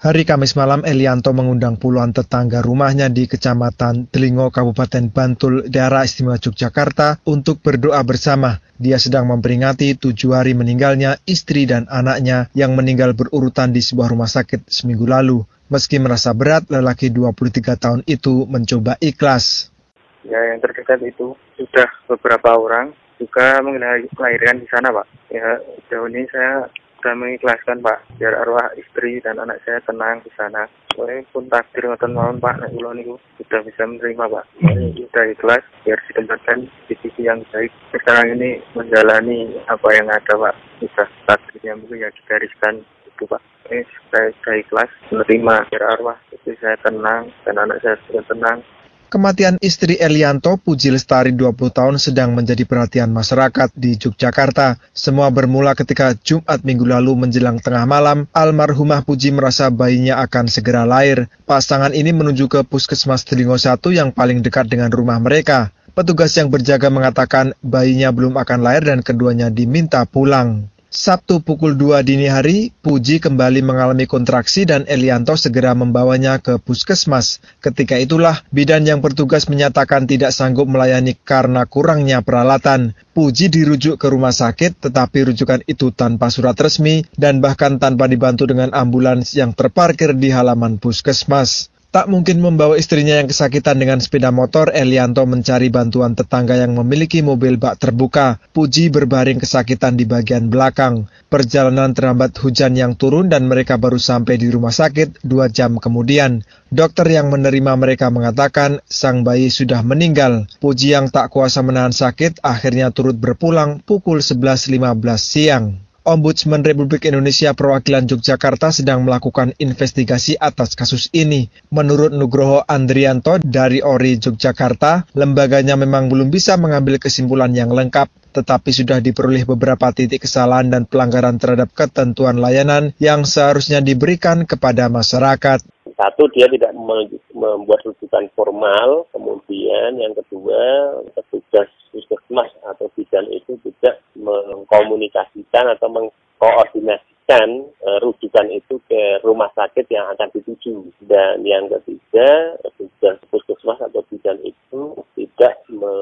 Hari Kamis malam, Elianto mengundang puluhan tetangga rumahnya di Kecamatan Delingo, Kabupaten Bantul, Daerah Istimewa Yogyakarta untuk berdoa bersama. Dia sedang memperingati 7 hari meninggalnya istri dan anaknya yang meninggal berurutan di sebuah rumah sakit seminggu lalu. Meski merasa berat, lelaki 23 tahun itu mencoba ikhlas. Ya, yang terdekat itu sudah beberapa orang juga melahirkan di sana, Pak. Ya, sejauh ini saya sudah mengikhlaskan, Pak, biar arwah istri dan anak saya tenang di sana. Pun takdir ngoten mawon, Pak, nek kula niku sudah bisa menerima, Pak. Sudah ikhlas biar ditempatkan di sisi yang baik. Sekarang ini menjalani apa yang ada, Pak. Sudah takdirnya mungkin yang digariskan itu, Pak. Saya sudah ikhlas menerima biar arwah istri saya tenang dan anak saya juga tenang. Kematian istri Elianto, Puji Lestari 20 tahun, sedang menjadi perhatian masyarakat di Yogyakarta. Semua bermula ketika Jumat minggu lalu menjelang tengah malam, almarhumah Puji merasa bayinya akan segera lahir. Pasangan ini menuju ke Puskesmas Delingo 1 yang paling dekat dengan rumah mereka. Petugas yang berjaga mengatakan bayinya belum akan lahir dan keduanya diminta pulang. Sabtu pukul 2 dini hari, Puji kembali mengalami kontraksi dan Elianto segera membawanya ke puskesmas. Ketika itulah, bidan yang bertugas menyatakan tidak sanggup melayani karena kurangnya peralatan. Puji dirujuk ke rumah sakit, tetapi rujukan itu tanpa surat resmi dan bahkan tanpa dibantu dengan ambulans yang terparkir di halaman puskesmas. Tak mungkin membawa istrinya yang kesakitan dengan sepeda motor, Elianto mencari bantuan tetangga yang memiliki mobil bak terbuka. Puji berbaring kesakitan di bagian belakang. Perjalanan terhambat hujan yang turun dan mereka baru sampai di rumah sakit 2 jam kemudian. Dokter yang menerima mereka mengatakan sang bayi sudah meninggal. Puji yang tak kuasa menahan sakit akhirnya turut berpulang pukul 11.15 siang. Ombudsman Republik Indonesia Perwakilan Yogyakarta sedang melakukan investigasi atas kasus ini. Menurut Nugroho Andrianto dari ORI Yogyakarta, lembaganya memang belum bisa mengambil kesimpulan yang lengkap, tetapi sudah diperoleh beberapa titik kesalahan dan pelanggaran terhadap ketentuan layanan yang seharusnya diberikan kepada masyarakat. Satu, dia tidak membuat rujukan formal, kemudian yang kedua, petugas puskesmas atau bidan itu tidak mengkomunikasikan atau mengkoordinasikan rujukan itu ke rumah sakit yang akan dituju. Dan yang ketiga, petugas puskesmas atau bidan itu tidak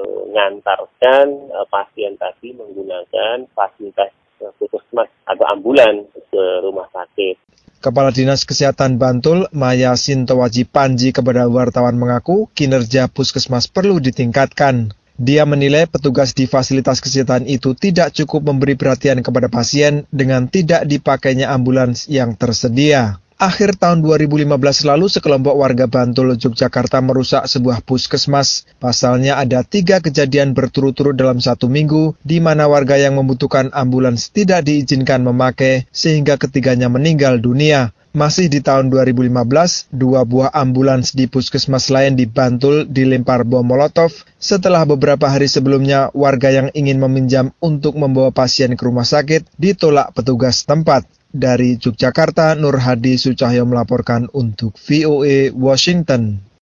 mengantarkan pasien tadi menggunakan fasilitas puskesmas atau ambulan ke rumah sakit. Kepala Dinas Kesehatan Bantul, Maya Sintowaji Panji, kepada wartawan mengaku kinerja puskesmas perlu ditingkatkan. Dia menilai petugas di fasilitas kesehatan itu tidak cukup memberi perhatian kepada pasien dengan tidak dipakainya ambulans yang tersedia. Akhir tahun 2015 lalu, sekelompok warga Bantul, Yogyakarta merusak sebuah puskesmas. Pasalnya ada 3 kejadian berturut-turut dalam 1 minggu, di mana warga yang membutuhkan ambulans tidak diizinkan memakai, sehingga ketiganya meninggal dunia. Masih di tahun 2015, 2 buah ambulans di puskesmas lain di Bantul dilempar bom molotov. Setelah beberapa hari sebelumnya, warga yang ingin meminjam untuk membawa pasien ke rumah sakit ditolak petugas tempat. Dari Yogyakarta, Nur Hadi Sucahyo melaporkan untuk VOA Washington.